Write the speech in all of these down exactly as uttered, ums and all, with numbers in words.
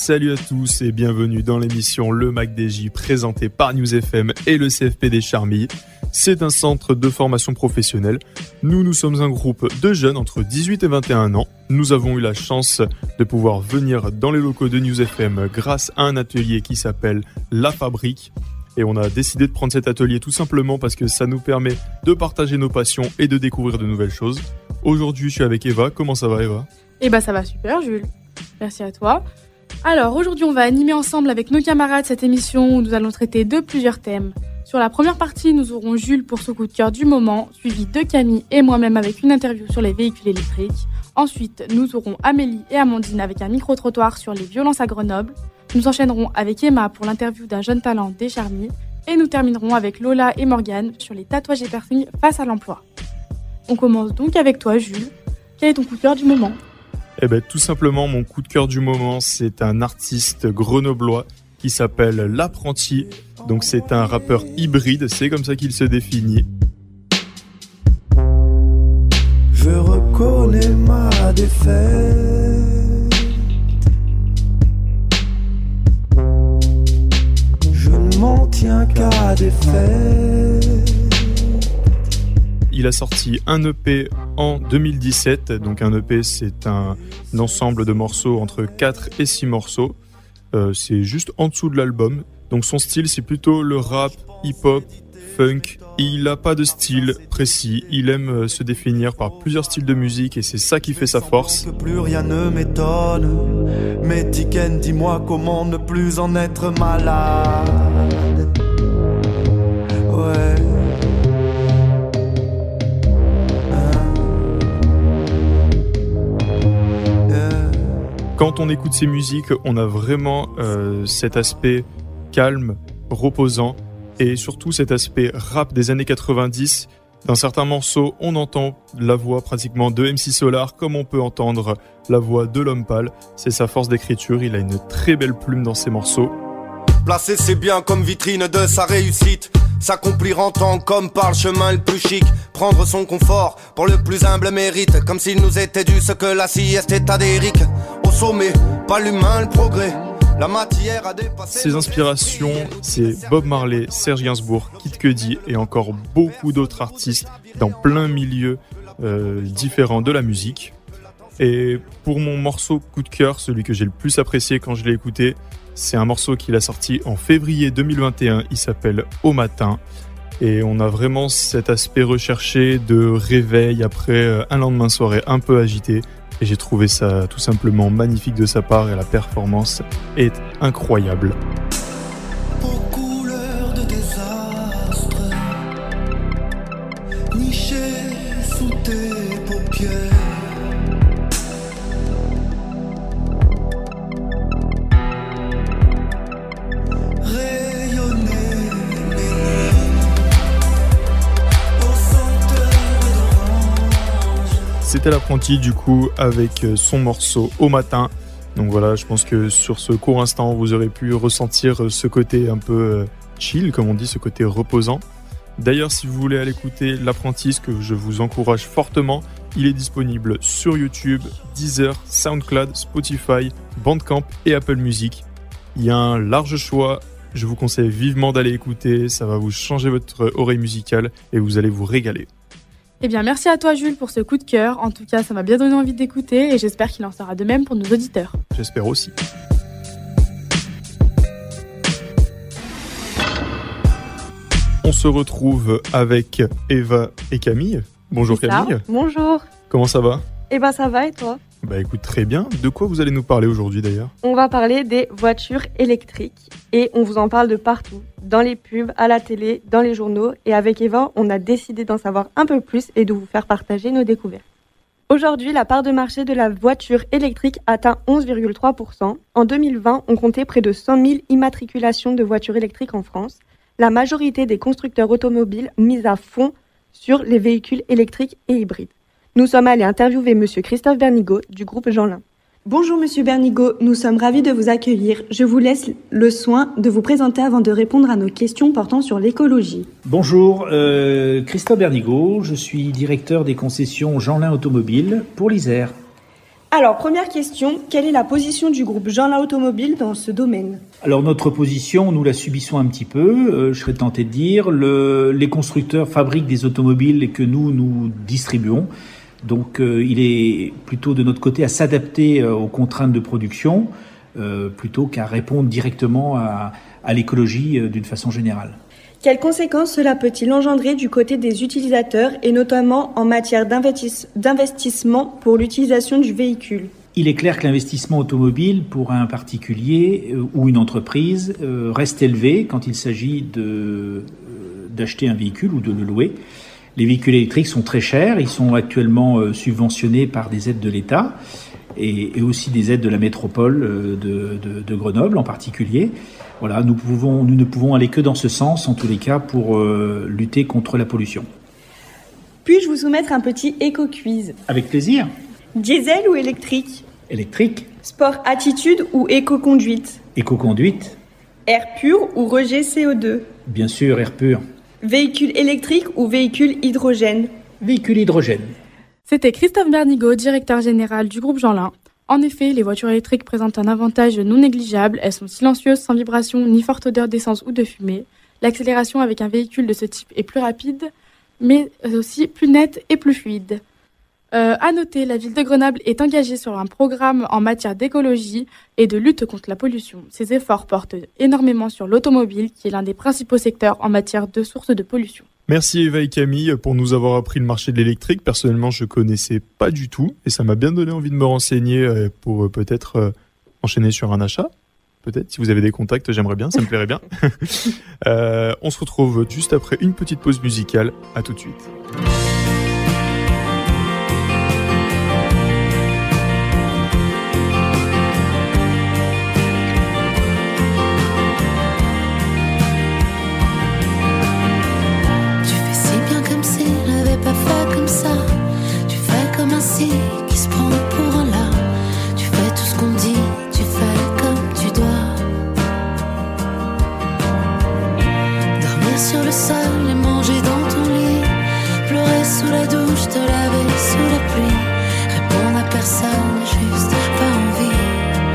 Salut à tous et bienvenue dans l'émission Le Mac D J présentée par News F M et le C F P des Charmilles. C'est un centre de formation professionnelle. Nous, nous sommes un groupe de jeunes entre dix-huit et vingt et un ans. Nous avons eu la chance de pouvoir venir dans les locaux de News F M grâce à un atelier qui s'appelle La Fabrique. Et on a décidé de prendre cet atelier tout simplement parce que ça nous permet de partager nos passions et de découvrir de nouvelles choses. Aujourd'hui, je suis avec Eva. Comment ça va, Eva ? Eh ben, ça va super, Jules. Merci à toi. Alors, aujourd'hui, on va animer ensemble avec nos camarades cette émission où nous allons traiter de plusieurs thèmes. Sur la première partie, nous aurons Jules pour son coup de cœur du moment, suivi de Camille et moi-même avec une interview sur les véhicules électriques. Ensuite, nous aurons Amélie et Amandine avec un micro-trottoir sur les violences à Grenoble. Nous enchaînerons avec Emma pour l'interview d'un jeune talent des Charmilles. Et nous terminerons avec Lola et Morgane sur les tatouages et piercings face à l'emploi. On commence donc avec toi, Jules. Quel est ton coup de cœur du moment ? Eh ben, tout simplement, mon coup de cœur du moment, c'est un artiste grenoblois qui s'appelle L'Apprenti. Donc c'est un rappeur hybride, c'est comme ça qu'il se définit. Je reconnais ma défaite. Je ne m'en tiens qu'à des faits. Il a sorti un E P en deux mille dix-sept, donc un E P c'est un ensemble de morceaux entre quatre et six morceaux, euh, c'est juste en dessous de l'album, donc son style c'est plutôt le rap, hip-hop, funk, il n'a pas de style précis, il aime se définir par plusieurs styles de musique et c'est ça qui fait sa force. Que plus rien ne m'étonne, mais Tiken, dis-moi comment ne plus en être malade. Ouais. Quand on écoute ces musiques, on a vraiment euh, cet aspect calme, reposant, et surtout cet aspect rap des années quatre-vingt-dix. Dans certains morceaux, on entend la voix pratiquement de M C Solar, comme on peut entendre la voix de L'Homme Pâle. C'est sa force d'écriture, il a une très belle plume dans ses morceaux. Placer ses biens comme vitrine de sa réussite, s'accomplir en tant qu'homme par le chemin le plus chic, prendre son confort pour le plus humble mérite, comme s'il nous était dû ce que la sieste est à d'Éric. Au sommet, pas l'humain, le progrès, la matière a dépassé... Ses inspirations, c'est Bob Marley, Serge Gainsbourg, Kid Cudi et encore beaucoup d'autres artistes dans plein milieux euh, différents de la musique. Et pour mon morceau coup de cœur, celui que j'ai le plus apprécié quand je l'ai écouté, c'est un morceau qu'il a sorti en février deux mille vingt et un, il s'appelle Au matin. Et on a vraiment cet aspect recherché de réveil après un lendemain de soirée un peu agité. Et j'ai trouvé ça tout simplement magnifique de sa part et la performance est incroyable. Aux couleurs de désastre, niché sous tes paupières. C'était L'Apprenti du coup avec son morceau Au matin. Donc voilà, je pense que sur ce court instant, vous aurez pu ressentir ce côté un peu chill, comme on dit, ce côté reposant. D'ailleurs, si vous voulez aller écouter L'Apprenti, ce que je vous encourage fortement, il est disponible sur YouTube, Deezer, SoundCloud, Spotify, Bandcamp et Apple Music. Il y a un large choix, je vous conseille vivement d'aller écouter, ça va vous changer votre oreille musicale et vous allez vous régaler. Eh bien, merci à toi, Jules, pour ce coup de cœur. En tout cas, ça m'a bien donné envie d'écouter et j'espère qu'il en sera de même pour nos auditeurs. J'espère aussi. On se retrouve avec Eva et Camille. Bonjour C'est Camille. Ça. Bonjour. Comment ça va ? Eh ben ça va et toi ? Bah écoute, très bien. De quoi vous allez nous parler aujourd'hui d'ailleurs ? On va parler des voitures électriques et on vous en parle de partout. Dans les pubs, à la télé, dans les journaux. Et avec Eva, on a décidé d'en savoir un peu plus et de vous faire partager nos découvertes. Aujourd'hui, la part de marché de la voiture électrique atteint onze virgule trois pour cent. En deux mille vingt, on comptait près de cent mille immatriculations de voitures électriques en France. La majorité des constructeurs automobiles misent à fond sur les véhicules électriques et hybrides. Nous sommes allés interviewer Monsieur Christophe Bernigaud du groupe Jeanlin. Bonjour Monsieur Bernigaud, nous sommes ravis de vous accueillir. Je vous laisse le soin de vous présenter avant de répondre à nos questions portant sur l'écologie. Bonjour, euh, Christophe Bernigaud, je suis directeur des concessions Jeanlin Automobile pour l'Isère. Alors, première question, quelle est la position du groupe Jeanlin Automobile dans ce domaine ? Alors notre position, nous la subissons un petit peu, euh, je serais tenté de dire. Le, les constructeurs fabriquent des automobiles que nous, nous distribuons. Donc euh, il est plutôt de notre côté à s'adapter euh, aux contraintes de production euh, plutôt qu'à répondre directement à, à l'écologie euh, d'une façon générale. Quelles conséquences cela peut-il engendrer du côté des utilisateurs et notamment en matière d'investis- d'investissement pour l'utilisation du véhicule ? Il est clair que l'investissement automobile pour un particulier euh, ou une entreprise euh, reste élevé quand il s'agit de, euh, d'acheter un véhicule ou de le louer. Les véhicules électriques sont très chers, ils sont actuellement euh, subventionnés par des aides de l'État et, et aussi des aides de la métropole euh, de, de, de Grenoble en particulier. Voilà, nous, pouvons, nous ne pouvons aller que dans ce sens, en tous les cas, pour euh, lutter contre la pollution. Puis-je vous soumettre un petit éco-quiz ? Avec plaisir. Diesel ou électrique ? Électrique, Sport attitude ou éco-conduite ? éco-conduite, Air pur ou rejet C O deux ? bien sûr, air pur, Véhicule électrique ou véhicule hydrogène ? véhicule hydrogène. C'était Christophe Bernigaud, directeur général du groupe Jeanlin. En effet, les voitures électriques présentent un avantage non négligeable. Elles sont silencieuses, sans vibration, ni forte odeur d'essence ou de fumée. L'accélération avec un véhicule de ce type est plus rapide, mais aussi plus nette et plus fluide. Euh, à noter, la ville de Grenoble est engagée sur un programme en matière d'écologie et de lutte contre la pollution. Ces efforts portent énormément sur l'automobile, qui est l'un des principaux secteurs en matière de sources de pollution. Merci Eva et Camille pour nous avoir appris le marché de l'électrique. Personnellement, je connaissais pas du tout et ça m'a bien donné envie de me renseigner pour peut-être enchaîner sur un achat. Peut-être, si vous avez des contacts, j'aimerais bien, ça me plairait bien. euh, on se retrouve juste après une petite pause musicale. À tout de suite. Qui se prend pour un là. Tu fais tout ce qu'on dit, tu fais comme tu dois. Dormir sur le sol et manger dans ton lit. Pleurer sous la douche, te laver sous la pluie. Répondre à personne, juste pas envie.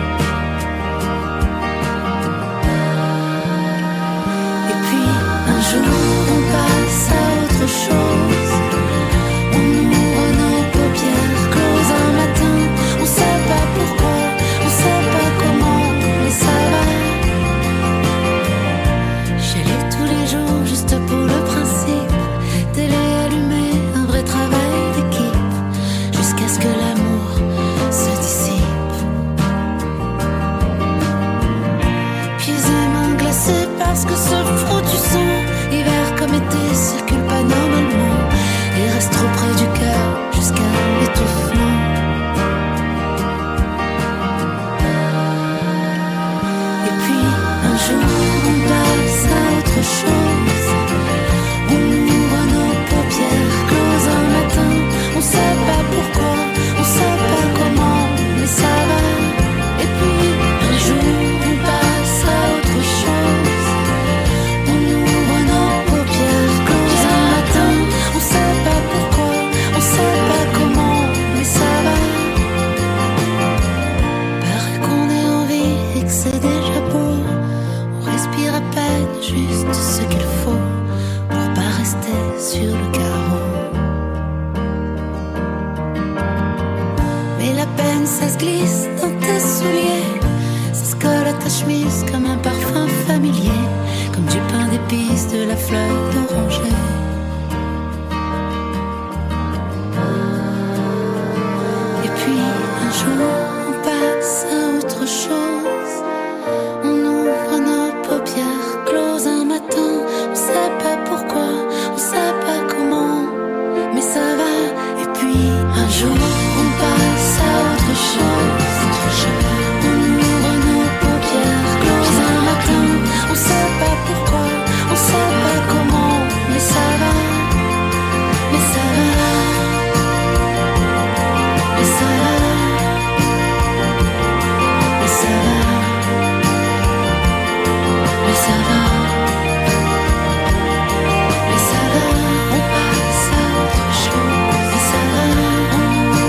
Et puis un jour on passe à autre chose. Parce que ce foutu sang, hiver comme été, circule pas normalement et reste trop près du cœur jusqu'à l'étouffement. Et puis un jour on passe à autre chose. On ouvre nos paupières closes un matin. On sait pas pourquoi, on sait pas comment, mais ça va. Et puis un jour on passe à autre chose. Juste ce qu'il faut pour pas rester sur le carreau. Mais la peine, ça se glisse dans tes souliers. Ça se colle à ta chemise comme un parfum familier, comme du pain d'épices, de la fleur d'oranger. Et puis un jour on passe à autre chose. On ouvre nos paupières closes un matin. On sait pas pourquoi, on sait pas comment, mais ça va. Et puis un jour on passe à autre chose. On ouvre nos paupières closes un matin. On sait pas pourquoi, on sait pas comment, mais ça va. Mais ça va. Mais ça va. Mais ça va. Mais ça va. Mais ça va. On passe à autre chose. Mais ça va. On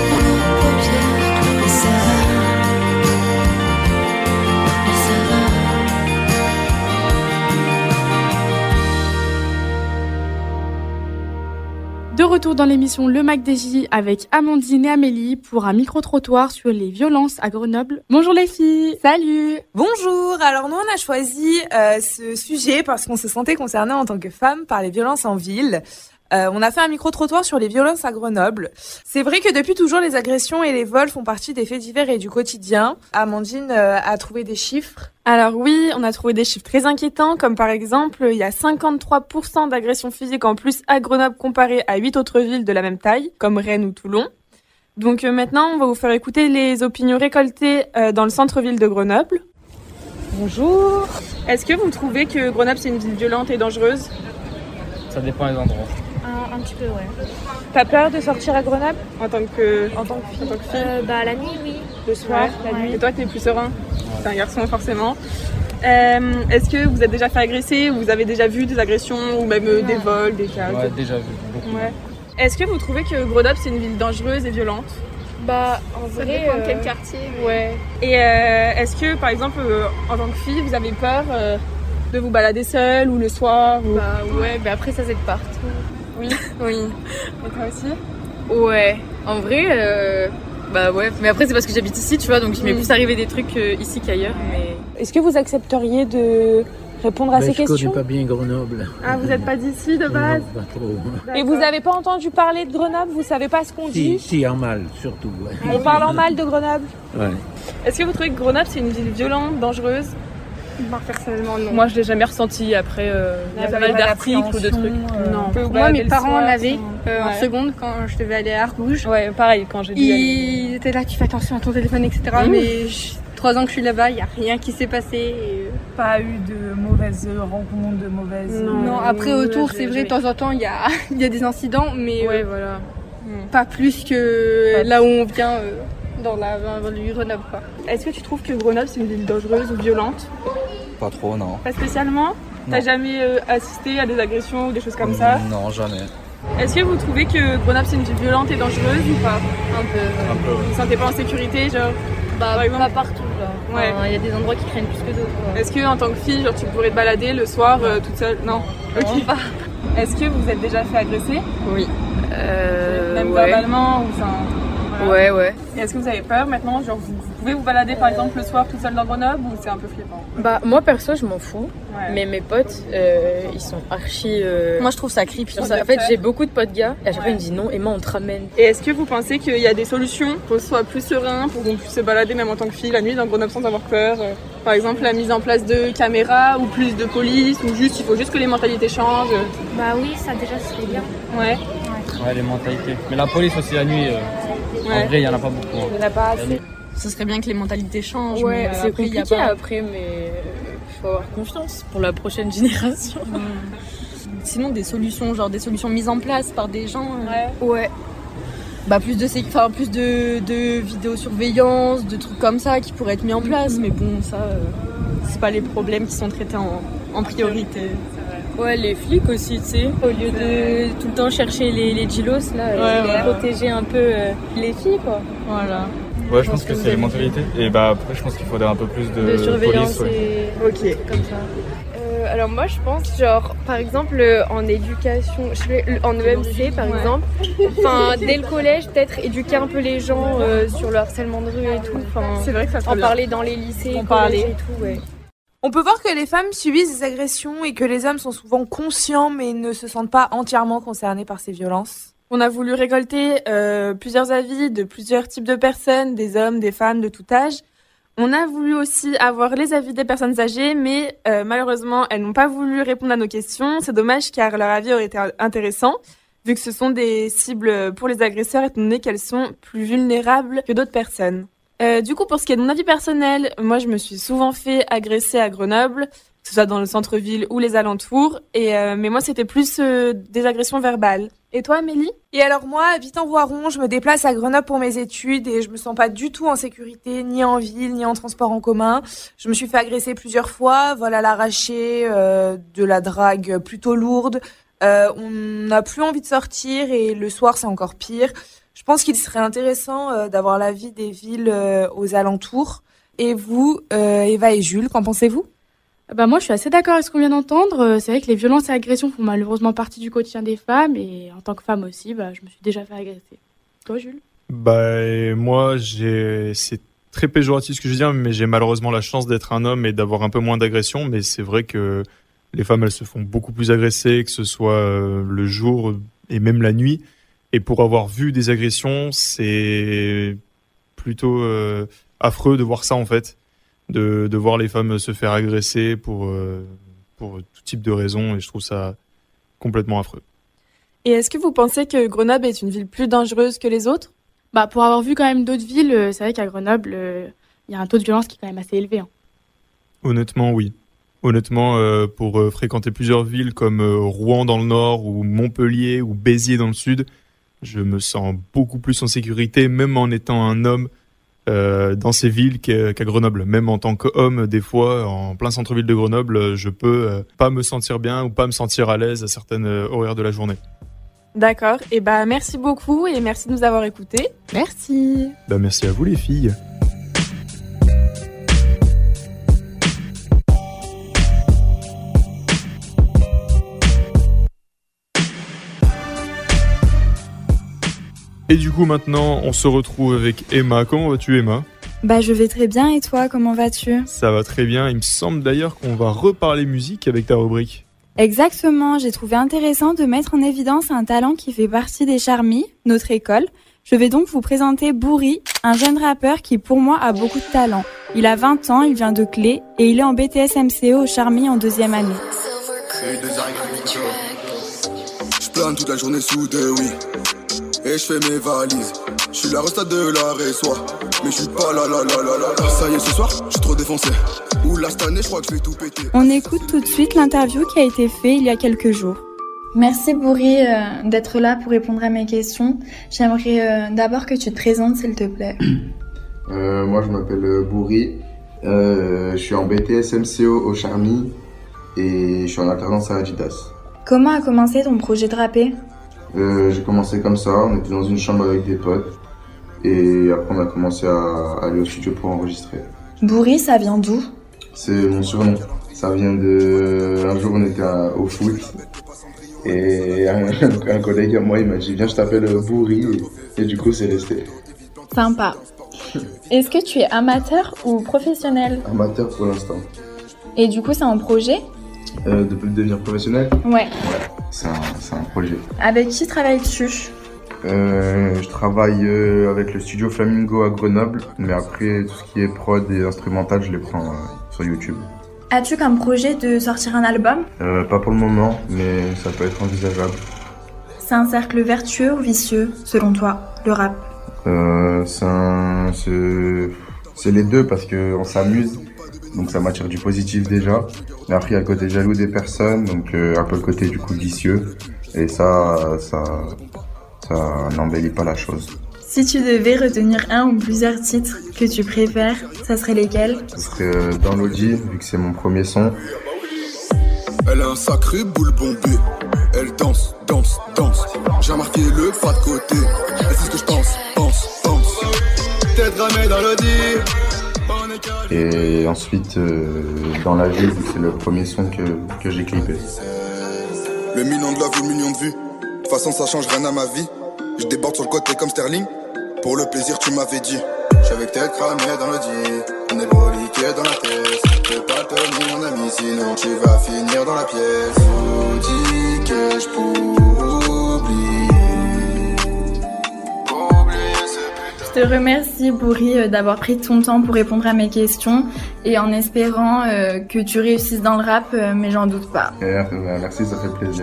retour dans l'émission Le Mac D J avec Amandine et Amélie pour un micro-trottoir sur les violences à Grenoble. Bonjour les filles. Salut. Bonjour. Alors nous on a choisi euh, ce sujet parce qu'on se sentait concernés en tant que femmes par les violences en ville. Euh, on a fait un micro-trottoir sur les violences à Grenoble. C'est vrai que depuis toujours, les agressions et les vols font partie des faits divers et du quotidien. Amandine euh, a trouvé des chiffres. Alors oui, on a trouvé des chiffres très inquiétants, comme par exemple, il y a cinquante-trois pour cent d'agressions physiques en plus à Grenoble comparé à huit autres villes de la même taille, comme Rennes ou Toulon. Donc euh, maintenant, on va vous faire écouter les opinions récoltées euh, dans le centre-ville de Grenoble. Bonjour. Est-ce que vous trouvez que Grenoble, c'est une ville violente et dangereuse ? Ça dépend des endroits. Un, un petit peu, ouais. T'as peur de sortir à Grenoble en tant que, en tant que fille, en tant que fille euh, Bah la nuit, oui. Le soir, ouais, la ouais. nuit. Et toi, t'es plus serein. Ouais. T'es un garçon, forcément. Euh, est-ce que vous êtes déjà fait agresser ou vous avez déjà vu des agressions ou même euh, des vols, des cas Ouais, déjà vu, beaucoup. Ouais. Est-ce que vous trouvez que Grenoble, c'est une ville dangereuse et violente ? Bah, en vrai, ça dépend euh... quel quartier. Mais... Ouais. Et euh, est-ce que, par exemple, euh, en tant que fille, vous avez peur euh, de vous balader seule ou le soir ou... Bah ouais, mais après ça c'est de partout. Oui. Oui. Et toi aussi ? Ouais. En vrai, euh... bah ouais. Mais après c'est parce que j'habite ici, tu vois, donc il m'est plus arrivé des trucs euh, ici qu'ailleurs. Mais... Est-ce que vous accepteriez de répondre à ben, ces je questions ? Je connais pas bien Grenoble. Ah, vous n'êtes pas d'ici de base ? Non, pas trop. Et vous n'avez pas entendu parler de Grenoble ? Vous savez pas ce qu'on si, dit ? Si, en mal, surtout. Ouais. On parle en mal de Grenoble ? Ouais. Est-ce que vous trouvez que Grenoble, c'est une ville violente, dangereuse ? Moi, personnellement, non. Moi, je l'ai jamais ressenti. Après, euh, il y a pas mal d'articles ou de trucs. Euh, non. Pour moi, mes parents en avaient euh, ouais. en seconde quand je devais aller à Argouges. Ouais, pareil, quand j'ai dit. Ils étaient là, tu fais attention à ton téléphone, et cetera. Mmh. Mais je... trois ans que je suis là-bas, il n'y a rien qui s'est passé. Et... Pas eu de mauvaises rencontres, de mauvaises. Non, non après, autour, c'est vrai, de temps en temps, il y a, y a des incidents, mais ouais, euh, voilà. Mmh. pas plus que pas là plus. Où on vient euh, dans la dans le Grenoble. Quoi. Est-ce que tu trouves que Grenoble, c'est une ville dangereuse ou violente ? Pas trop, non. Pas spécialement ? T'as jamais euh, assisté à des agressions ou des choses comme ça ? Non, jamais. Est-ce que vous trouvez que Grenoble c'est une ville violente et dangereuse ou pas ? Un peu. Ouais. Un peu. Vous vous sentez pas en sécurité, genre ? Bah, par exemple, pas partout, genre. Ouais. Il y a des endroits qui craignent plus que d'autres. Ouais. Est-ce que en tant que fille, genre tu pourrais te balader le soir euh, toute seule ? Non. Non, ok. Pas. Est-ce que vous êtes déjà fait agresser ? Oui. Euh, Même ouais. verbalement ou ça ? Voilà. Ouais, ouais. Et est-ce que vous avez peur maintenant ? Genre, vous, vous pouvez vous balader par exemple le soir toute seule dans Grenoble ou c'est un peu flippant ? Bah, moi perso, je m'en fous. Ouais. Mais mes potes, euh, ils sont archi. Euh... Moi, je trouve ça creepy. Ça. En fait, j'ai beaucoup de potes gars. Et à chaque fois, ils me disent non, Emma, on te ramène. Et est-ce que vous pensez qu'il y a des solutions pour que ce soit plus serein, pour qu'on puisse se balader même en tant que fille la nuit dans Grenoble sans avoir peur ? Par exemple, la mise en place de caméras ou plus de police ou juste, il faut juste que les mentalités changent ? Bah oui, ça déjà, serait bien. Ouais. Ouais, ouais les mentalités. Mais la police aussi la nuit. Euh... Ouais. En vrai, il n'y en a pas beaucoup. Il n'y en a pas assez. Ce serait bien que les mentalités changent. Ouais, mais c'est après, compliqué y a pas... après, mais il faut avoir confiance pour la prochaine génération. Mmh. Sinon, des solutions, genre des solutions mises en place par des gens. Ouais. Ouais. Bah, plus de, enfin, plus de, de vidéosurveillance, de trucs comme ça qui pourraient être mis en place. Mmh. Mais bon, ça, euh, c'est pas les problèmes qui sont traités en, en priorité. Ouais, les flics aussi, tu sais, au lieu de tout le temps chercher les, les gilos, là, ouais, et ouais. protéger un peu euh, les filles, quoi. Voilà. Ouais, je pense que, que c'est les mentalités. Et bah après, je pense qu'il faudrait un peu plus de, de surveillance police. Ouais. Et... Ok. Comme ça. Euh, alors moi, je pense, genre, par exemple, en éducation, je fais, en E M C, par ouais. exemple, enfin, dès le collège, peut-être éduquer un peu les gens euh, sur le harcèlement de rue et tout. C'est vrai que ça En bien. parler dans les lycées, en parler et tout, ouais. On peut voir que les femmes subissent des agressions et que les hommes sont souvent conscients mais ne se sentent pas entièrement concernés par ces violences. On a voulu récolter euh, plusieurs avis de plusieurs types de personnes, des hommes, des femmes, de tout âge. On a voulu aussi avoir les avis des personnes âgées, mais euh, malheureusement, elles n'ont pas voulu répondre à nos questions. C'est dommage car leur avis aurait été intéressant, vu que ce sont des cibles pour les agresseurs étant donné qu'elles sont plus vulnérables que d'autres personnes. Euh, du coup, pour ce qui est de mon avis personnel, moi je me suis souvent fait agresser à Grenoble, que ce soit dans le centre-ville ou les alentours, et euh, mais moi c'était plus euh, des agressions verbales. Et toi, Amélie ? Et alors moi, habitant Voiron, je me déplace à Grenoble pour mes études et je me sens pas du tout en sécurité, ni en ville, ni en transport en commun. Je me suis fait agresser plusieurs fois, vol à l'arraché, euh, de la drague plutôt lourde. Euh, on n'a plus envie de sortir et le soir c'est encore pire. Je pense qu'il serait intéressant euh, d'avoir l'avis des villes euh, aux alentours. Et vous, euh, Eva et Jules, qu'en pensez-vous ? Bah moi, je suis assez d'accord avec ce qu'on vient d'entendre. C'est vrai que les violences et agressions font malheureusement partie du quotidien des femmes. Et en tant que femme aussi, bah, je me suis déjà fait agresser. Toi, Jules ? Bah, et moi, j'ai... c'est très péjoratif ce que je veux dire, mais j'ai malheureusement la chance d'être un homme et d'avoir un peu moins d'agressions. Mais c'est vrai que les femmes, elles se font beaucoup plus agresser, que ce soit euh, le jour et même la nuit. Et pour avoir vu des agressions, c'est plutôt euh, affreux de voir ça, en fait. De, de voir les femmes se faire agresser pour, euh, pour tout type de raisons. Et je trouve ça complètement affreux. Et est-ce que vous pensez que Grenoble est une ville plus dangereuse que les autres ? Bah, pour avoir vu quand même d'autres villes, euh, c'est vrai qu'à Grenoble, il euh, y a un taux de violence qui est quand même assez élevé. Hein. Honnêtement, oui. Honnêtement, euh, pour euh, fréquenter plusieurs villes comme euh, Rouen dans le nord, ou Montpellier, ou Béziers dans le sud, je me sens beaucoup plus en sécurité, même en étant un homme euh, dans ces villes qu'à, qu'à Grenoble. Même en tant qu'homme, des fois, en plein centre-ville de Grenoble, je peux euh, pas me sentir bien ou pas me sentir à l'aise à certaines euh, horaires de la journée. D'accord, et bah merci beaucoup et merci de nous avoir écoutés. Merci. Bah merci à vous les filles. Et du coup maintenant on se retrouve avec Emma. Comment vas-tu Emma ? Bah je vais très bien et toi, comment vas-tu ? Ça va très bien, il me semble d'ailleurs qu'on va reparler musique avec ta rubrique. Exactement, j'ai trouvé intéressant de mettre en évidence un talent qui fait partie des Charmilles, notre école. Je vais donc vous présenter Bourri, un jeune rappeur qui pour moi a beaucoup de talent. Il a vingt ans, il vient de Clé et il est en B T S M C O au Charmilles en deuxième année. Je plane toute la journée sous deux, oui. Et je fais mes valises. Je suis la resta de la Ressois. Mais je suis pas là, là, là, là, là. Ça y est, ce soir, je suis trop défoncé. Oula, cette année, je crois que je vais tout péter. On écoute tout de suite l'interview qui a été faite il y a quelques jours. Merci Bourri euh, d'être là pour répondre à mes questions. J'aimerais euh, d'abord que tu te présentes, s'il te plaît. Euh, moi, je m'appelle Bourri. Euh, je suis en B T S M C O au Charmilles et je suis en alternance à Adidas. Comment a commencé ton projet de rapper ? Euh, j'ai commencé comme ça, on était dans une chambre avec des potes et après on a commencé à aller au studio pour enregistrer. Bourri, ça vient d'où ? C'est mon surnom. Ça vient de... Un jour on était à... au foot et un... un collègue à moi il m'a dit viens je t'appelle Bourri et... et du coup c'est resté. Sympa. Est-ce que tu es amateur ou professionnel ? Amateur pour l'instant. Et du coup c'est un projet ? Euh, de devenir professionnel ? Ouais. Ouais, c'est un, c'est un projet. Avec qui travailles-tu ? euh, Je travaille euh, avec le studio Flamingo à Grenoble, mais après tout ce qui est prod et instrumental, je les prends euh, sur YouTube. As-tu comme projet de sortir un album ? euh, Pas pour le moment, mais ça peut être envisageable. C'est un cercle vertueux ou vicieux, selon toi, le rap ? euh, c'est, un, c'est, c'est les deux parce qu'on s'amuse. Donc ça m'attire du positif déjà. Mais après il y a le côté jaloux des personnes, donc euh, un peu le côté du coup vicieux. Et ça, ça, ça n'embellit pas la chose. Si tu devais retenir un ou plusieurs titres que tu préfères, ça serait lesquels ? Ce serait euh, dans l'audi, vu que c'est mon premier son. Elle a un sacré boule bombé. Elle danse, danse, danse. J'ai remarqué le pas de côté. Et c'est ce que je pense, pense, pense. Tête ramée dans l'audi. Et ensuite, euh, dans la vie, c'est le premier son que, que j'ai clippé. Le million de love, le million de vues. De toute façon, ça change rien à ma vie. Je déborde sur le côté comme Sterling. Pour le plaisir, tu m'avais dit. J'suis avec tête cramée dans le dit. On est broliqué dans la tête. Je peux pas te tenir, mon ami, sinon tu vas finir dans la pièce. Vous dis que je pourrais oublier. Je te remercie Bourri d'avoir pris ton temps pour répondre à mes questions et en espérant euh, que tu réussisses dans le rap, euh, mais j'en doute pas. Euh, merci, ça fait plaisir.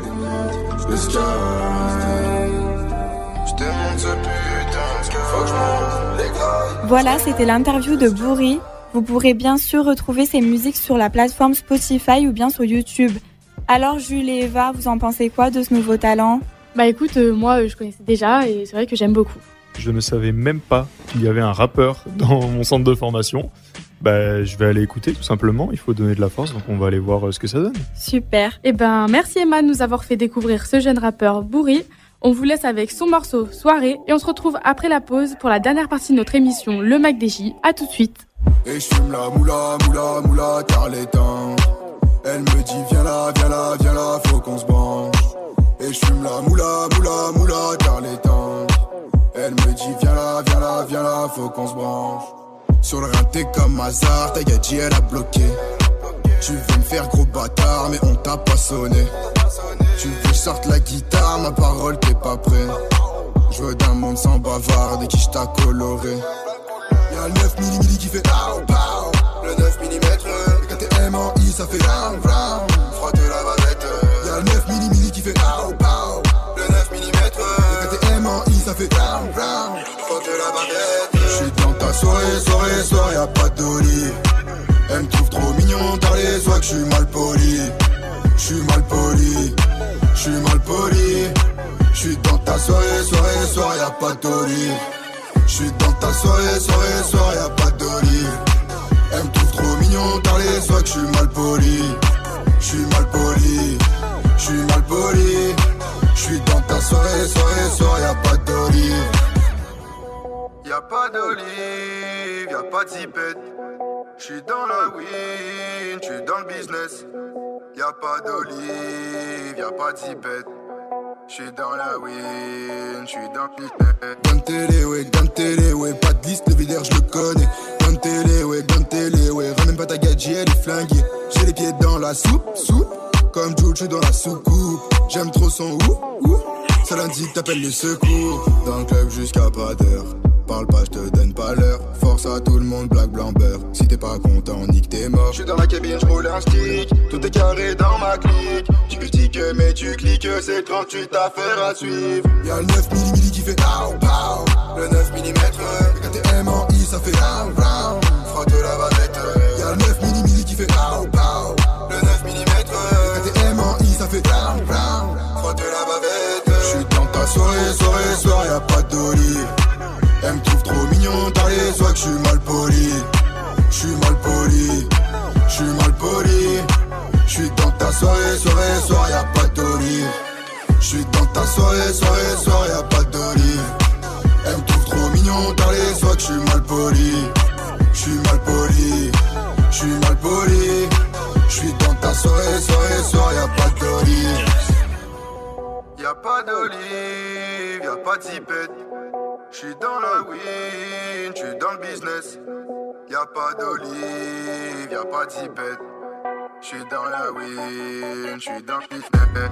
Voilà, c'était l'interview de Bourri. Vous pourrez bien sûr retrouver ses musiques sur la plateforme Spotify ou bien sur YouTube. Alors Jules et Eva, vous en pensez quoi de ce nouveau talent ? Bah écoute, euh, moi euh, je connaissais déjà et c'est vrai que j'aime beaucoup. Je ne savais même pas qu'il y avait un rappeur dans mon centre de formation. Bah, je vais aller écouter tout simplement, il faut donner de la force, donc on va aller voir ce que ça donne. Super. Eh ben, merci Emma de nous avoir fait découvrir ce jeune rappeur Bourri. On vous laisse avec son morceau Soirée et on se retrouve après la pause pour la dernière partie de notre émission Le Mac D J. À tout de suite. Et je fume la moula, moula, moula, car les temps. Elle me dit viens là, viens là, viens là, faut qu'on se branche. Et je fume la moula, moula, moula, car les temps. Elle me dit viens là, viens là, viens là, faut qu'on se branche. Sur le rinté comme hasard, ta gadji elle a bloqué. Tu veux me faire gros bâtard, mais on t'a pas sonné. Tu veux que je sorte la guitare, ma parole t'es pas prêt. Je veux d'un monde sans bavard, de qui je t'a coloré. Y'a le neuf millimètres qui fait pow pow. Le neuf millimètres, le K T M en I ça fait round round. Frotte la bavette. Y'a le neuf millimètres qui fait pow pow. Le neuf millimètres, le K T M en I ça fait round round. Frotte la bavette. J'suis dans ta soirée, soirée, soirée, y'a pas d'olive. Elle me trouve trop mignon, tard les soirs que j'suis mal poli. J'suis mal poli, j'suis mal poli. J'suis dans ta soirée, soirée, soirée, y'a pas d'olive. J'suis dans ta soirée, soirée, soirée, y'a pas d'olive. Elle me trouve trop mignon, tard les soirs que j'suis mal poli. J'suis mal poli, j'suis mal poli. J'suis dans ta soirée, soirée, soirée, y'a pas d'olive. Y'a pas d'olive, y'a pas de zipette. J'suis dans la win, j'suis dans le business. Y'a pas d'olive, y'a pas de zipette. J'suis dans la win, j'suis dans le business. Gun télé, ouais, gun télé, ouais. Pas de liste, le videur, j'le connais. Gun télé, ouais, gun télé, ouais. Ramène pas ta gadget, elle est flinguée. J'ai les pieds dans la soupe, soupe. Comme Jules, j'suis dans la soucoupe. J'aime trop son ou, ou. Ça lundi, t'appelles les secours. Dans le club jusqu'à pas d'heure. Parle pas, j'te donne pas l'heure. Force à tout le monde, black blanc beurre. Si t'es pas content, nique t'es mort. J'suis dans la cabine, j'roule un stick. Tout est carré dans ma clique. Tu critiques mais tu cliques. C'est trente-huit affaires à suivre. Y'a le neuf millimètres qui fait pow pow. Le neuf millimètres, le K T M en I ça fait round round. Frotte la bavette. Y'a le neuf millimètres qui fait pow pow. Le neuf millimètres, le K T M en I ça fait round round. Frotte la bavette. J'suis dans ta soirée, soirée, soirée, y'a pas d'olive. Elle me trouve trop mignon, tard les soirs que j'suis mal poli. J'suis mal poli, j'suis mal poli. J'suis dans ta soirée, soirée, soirée, y'a pas d'olive. J'suis dans ta soirée, soirée, soirée, y'a pas d'olive. Elle me trouve trop mignon, tard les soirs que j'suis mal poli. J'suis mal poli, j'suis mal poli. J'suis dans ta soirée, soirée, soirée, y'a pas d'olive. Y'a pas d'olive, y'a pas de zipette. J'suis dans la win, j'suis dans le business. Y'a pas d'olive, y'a pas de zipette. J'suis dans la win, j'suis dans le business.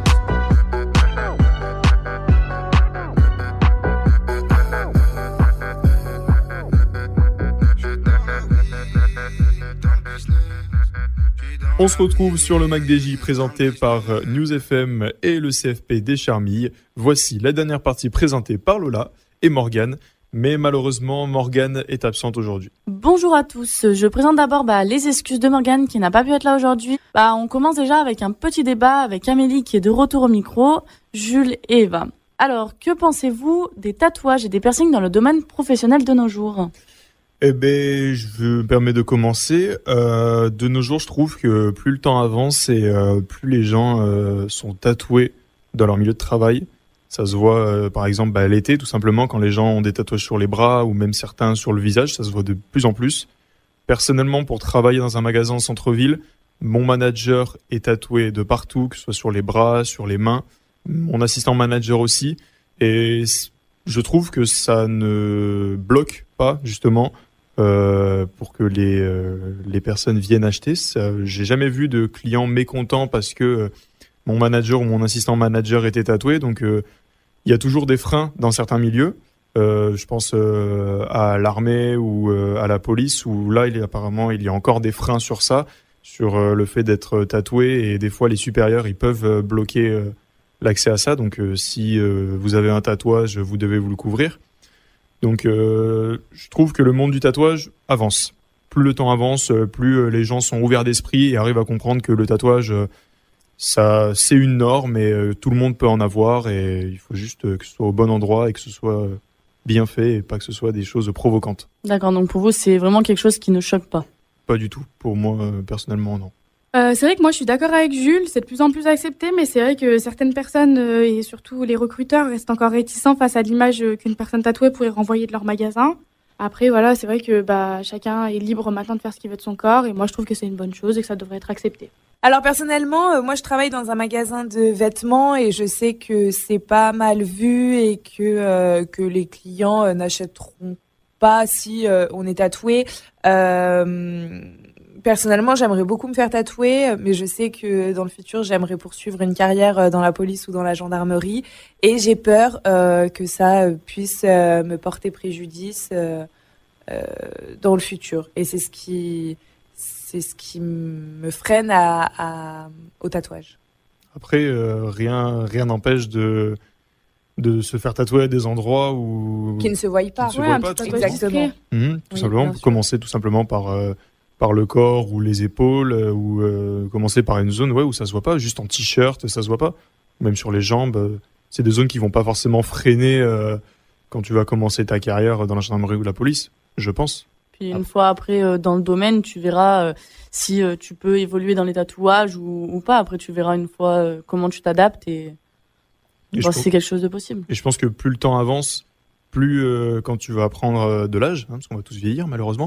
On se retrouve sur le MacDJ présenté par News F M et le C F P des Charmilles. Voici la dernière partie présentée par Lola et Morgane, mais malheureusement Morgane est absente aujourd'hui. Bonjour à tous, je présente d'abord bah, les excuses de Morgane qui n'a pas pu être là aujourd'hui. Bah, on commence déjà avec un petit débat avec Amélie qui est de retour au micro, Jules et Eva. Alors, que pensez-vous des tatouages et des piercings dans le domaine professionnel de nos jours ? Eh ben, je me permets de commencer. Euh, de nos jours, je trouve que plus le temps avance et euh, plus les gens euh, sont tatoués dans leur milieu de travail. Ça se voit, euh, par exemple, bah, l'été, tout simplement, quand les gens ont des tatouages sur les bras ou même certains sur le visage, ça se voit de plus en plus. Personnellement, pour travailler dans un magasin en centre-ville, mon manager est tatoué de partout, que ce soit sur les bras, sur les mains, mon assistant manager aussi. Et je trouve que ça ne bloque pas, justement, euh, pour que les, euh, les personnes viennent acheter. Ça, j'ai jamais vu de clients mécontents parce que euh, mon manager ou mon assistant manager était tatoué. Donc, euh, il y a toujours des freins dans certains milieux. Euh, je pense euh, à l'armée ou euh, à la police, où là, il y a, apparemment, il y a encore des freins sur ça, sur euh, le fait d'être tatoué. Et des fois, les supérieurs, ils peuvent euh, bloquer euh, l'accès à ça. Donc, euh, si euh, vous avez un tatouage, vous devez vous le couvrir. Donc, euh, je trouve que le monde du tatouage avance. Plus le temps avance, plus les gens sont ouverts d'esprit et arrivent à comprendre que le tatouage, ça, c'est une norme et tout le monde peut en avoir. Et il faut juste que ce soit au bon endroit et que ce soit bien fait et pas que ce soit des choses provocantes. D'accord, donc pour vous, c'est vraiment quelque chose qui ne choque pas ? Pas du tout. Pour moi, personnellement, non. Euh, c'est vrai que moi je suis d'accord avec Jules, c'est de plus en plus accepté, mais c'est vrai que certaines personnes euh, et surtout les recruteurs restent encore réticents face à l'image euh, qu'une personne tatouée pourrait renvoyer de leur magasin. Après voilà, c'est vrai que bah, chacun est libre maintenant de faire ce qu'il veut de son corps et moi je trouve que c'est une bonne chose et que ça devrait être accepté. Alors personnellement, euh, moi je travaille dans un magasin de vêtements et je sais que c'est pas mal vu et que euh, que les clients euh, n'achèteront pas si euh, on est tatoué. Euh, personnellement, j'aimerais beaucoup me faire tatouer, mais je sais que dans le futur, j'aimerais poursuivre une carrière dans la police ou dans la gendarmerie et j'ai peur euh, que ça puisse euh, me porter préjudice euh, euh, dans le futur. Et c'est ce qui c'est ce qui me freine à, à, au tatouage. Après, euh, rien rien n'empêche de de se faire tatouer à des endroits où qui ne se voient pas. Qui ne se voient pas, tout exactement. Mmh, tout oui, simplement, commencer tout simplement par euh, par le corps ou les épaules euh, ou euh, commencer par une zone ouais où ça se voit pas, juste en t-shirt, ça se voit pas. Même sur les jambes, euh, c'est des zones qui vont pas forcément freiner euh, quand tu vas commencer ta carrière dans la gendarmerie ou la police, je pense. Puis une ah. fois après euh, dans le domaine, tu verras euh, si euh, tu peux évoluer dans les tatouages ou, ou pas. Après, tu verras une fois euh, comment tu t'adaptes et, et bon, si c'est quelque chose de possible. Et je pense que plus le temps avance, plus euh, quand tu vas prendre de l'âge, hein, parce qu'on va tous vieillir malheureusement,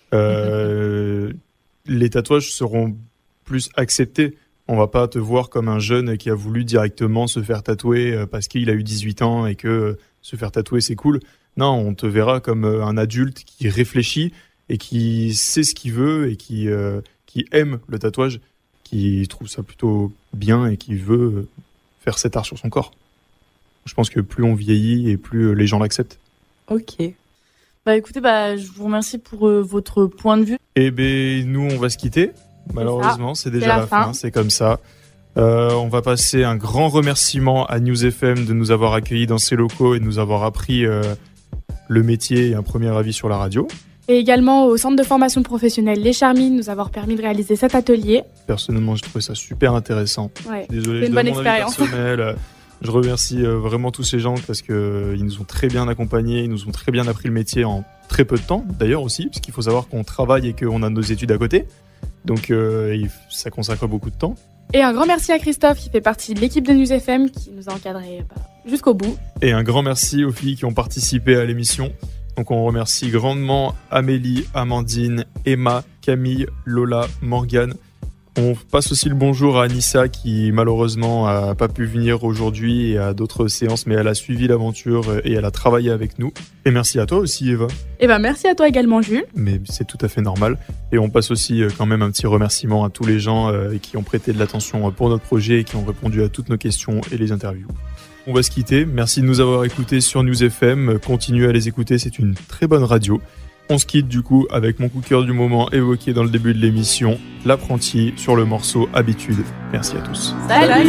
euh, les tatouages seront plus acceptés. On va pas te voir comme un jeune qui a voulu directement se faire tatouer parce qu'il a eu dix-huit ans et que se faire tatouer c'est cool. Non, on te verra comme un adulte qui réfléchit et qui sait ce qu'il veut et qui, euh, qui aime le tatouage, qui trouve ça plutôt bien et qui veut faire cet art sur son corps. Je pense que plus on vieillit et plus les gens l'acceptent. Ok. Bah écoutez, bah, je vous remercie pour euh, votre point de vue. Et ben nous, on va se quitter. Malheureusement, c'est, c'est déjà c'est la, la fin. fin, c'est comme ça. Euh, on va passer un grand remerciement à News F M de nous avoir accueillis dans ses locaux et de nous avoir appris euh, le métier et un premier avis sur la radio. Et également au centre de formation professionnelle Les Charmilles de nous avoir permis de réaliser cet atelier. Personnellement, j'ai trouvé ça super intéressant. Ouais, désolé, c'est une bonne expérience. Je remercie euh, vraiment tous ces gens parce qu'ils euh, nous ont très bien accompagnés, ils nous ont très bien appris le métier en très peu de temps, d'ailleurs aussi, parce qu'il faut savoir qu'on travaille et qu'on a nos études à côté. Donc euh, ça consacre beaucoup de temps. Et un grand merci à Christophe qui fait partie de l'équipe de News F M qui nous a encadrés bah, jusqu'au bout. Et un grand merci aux filles qui ont participé à l'émission. Donc on remercie grandement Amélie, Amandine, Emma, Camille, Lola, Morgane. On passe aussi le bonjour à Anissa qui malheureusement a pas pu venir aujourd'hui et à d'autres séances, mais elle a suivi l'aventure et elle a travaillé avec nous. Et merci à toi aussi Eva. Et ben merci à toi également Jules. Mais c'est tout à fait normal. Et on passe aussi quand même un petit remerciement à tous les gens qui ont prêté de l'attention pour notre projet et qui ont répondu à toutes nos questions et les interviews. On va se quitter. Merci de nous avoir écoutés sur News F M. Continuez à les écouter, c'est une très bonne radio. On se quitte du coup avec mon coup de cœur du moment évoqué dans le début de l'émission, L'Apprenti sur le morceau Habitude. Merci à tous. Salut,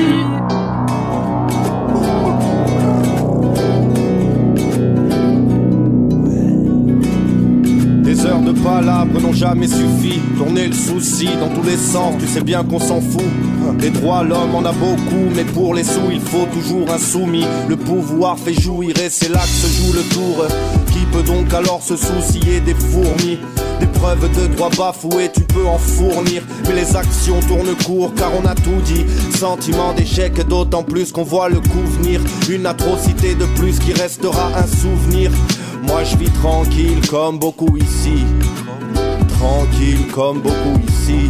Des heures de palabres n'ont jamais suffi. Tourner le souci dans tous les sens, tu sais bien qu'on s'en fout. Des droits, l'homme en a beaucoup, mais pour les sous, il faut toujours un soumis. Le pouvoir fait jouir et c'est là que se joue le tour. Qui peut donc alors se soucier des fourmis? Des preuves de droits bafoués, tu peux en fournir. Mais les actions tournent court car on a tout dit. Sentiment d'échec, d'autant plus qu'on voit le coup venir. Une atrocité de plus qui restera un souvenir. Moi je vis tranquille comme beaucoup ici. Tranquille comme beaucoup ici.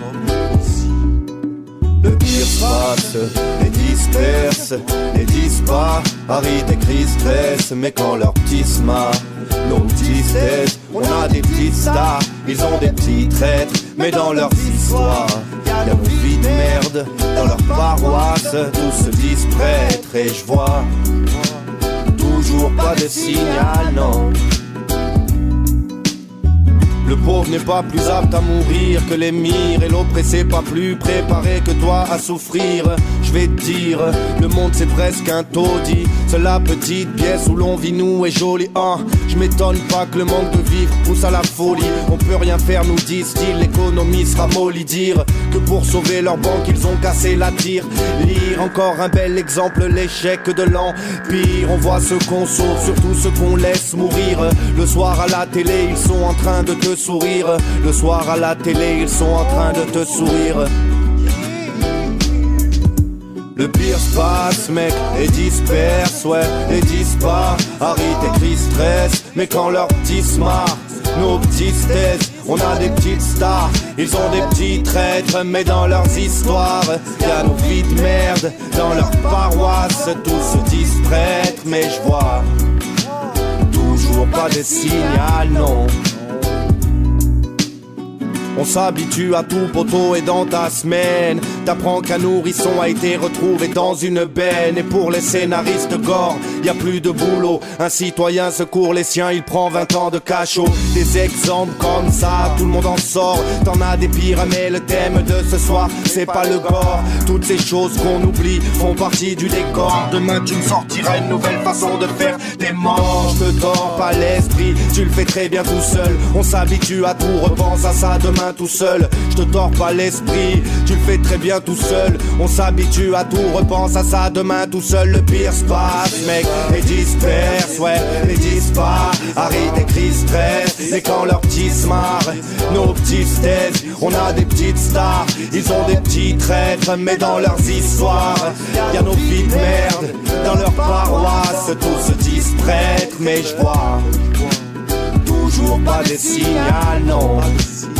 Le pire se passe, les disperse, les disparis des crises stress. Mais quand leur petit sma, nos petits têtes, on a des petites stars, ils ont des petits traîtres. Mais dans leurs histoires, y'a nos vies de merde. Dans leur paroisse, tous se disent prêtres. Et je vois toujours pas de signal, non. Le pauvre n'est pas plus apte à mourir que l'émir. Et l'oppressé pas plus préparé que toi à souffrir. Je vais te dire, le monde c'est presque un taudis. Seule la petite pièce où l'on vit nous est jolie, hein. Je m'étonne pas que le manque de vivre pousse à la folie. On peut rien faire nous disent-ils, l'économie sera mollie. Dire que pour sauver leur banque ils ont cassé la tire. Lire encore un bel exemple, l'échec de l'empire. On voit ceux qu'on sauve, surtout ceux qu'on laisse mourir. Le soir à la télé ils sont en train de te sourire. Le soir à la télé ils sont en train de te sourire. Le pire se passe mec, et disperse, ouais, et disparis des cris stress. Mais quand leur petit se marre, nos petites thèses. On a des petites stars, ils ont des petits traîtres, mais dans leurs histoires, y'a nos vies de merde. Dans leur paroisse, tous se disent prêtres, mais je vois toujours pas de signal, non. On s'habitue à tout poteau et dans ta semaine t'apprends qu'un nourrisson a été retrouvé dans une benne. Et pour les scénaristes gore, y a plus de boulot. Un citoyen secourt les siens, il prend vingt ans de cachot. Des exemples comme ça, tout le monde en sort. T'en as des pires, mais le thème de ce soir, c'est pas le gore. Toutes ces choses qu'on oublie font partie du décor. Demain tu me sortiras une nouvelle façon de faire des morts. Je te tords pas l'esprit, tu le fais très bien tout seul. On s'habitue à tout, repense à ça demain tout seul. Je te tords pas l'esprit, tu le fais très bien tout seul. On s'habitue à tout, repense à ça demain tout seul. Le pire se passe, mec, les disperse, ouais, les dispas. Harry et Chris stress, et quand leurs petits se marrent, nos petites thèses. On a des petites stars, ils ont des petits traîtres, mais dans leurs histoires, y'a nos vies de merde. Dans leur paroisse, tous se disent prêtres, mais je vois toujours pas de signal, non.